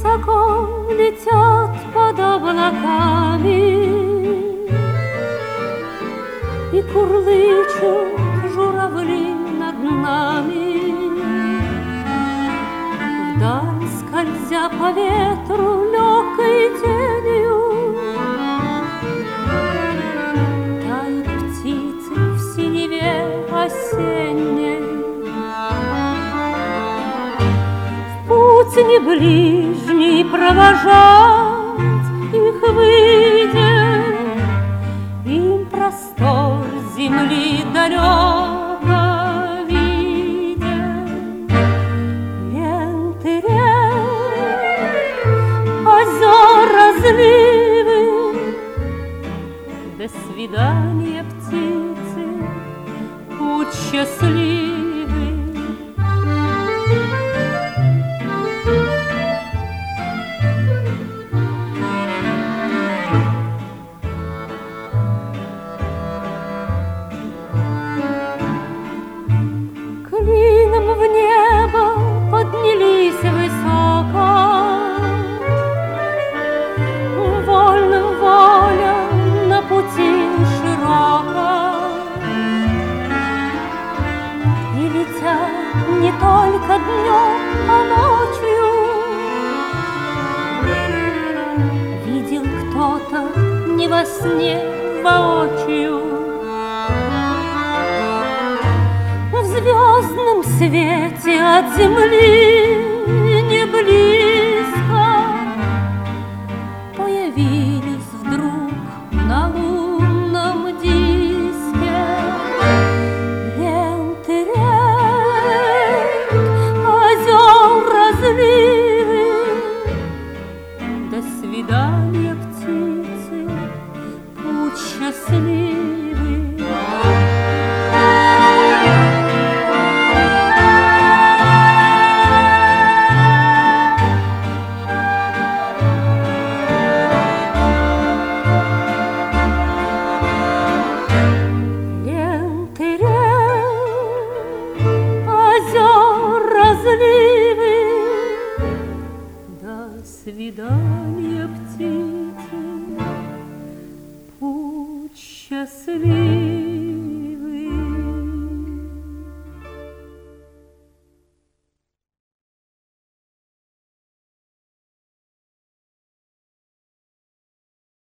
высоко летят под облаками, и курлычут журавли над нами. Вдаль, скользя по ветру легкой тенью, тают птицы в синеве осенней. В путь не ближний провожать их выйдет, им простор земли далеко виден. Ленты рек, озер разливы, до свидания, птицы, путь счастливый. Клином в небо поднялись высоко, вольным воля на пути широко, и летят не только днем, а ночью. Видел кто-то не во сне, воочию. В звездном свете от земли не близко появились вдруг на лунном диске ленты рек, озер разливы. До свидания, птицы, путь счастливый. До свидания, птицы.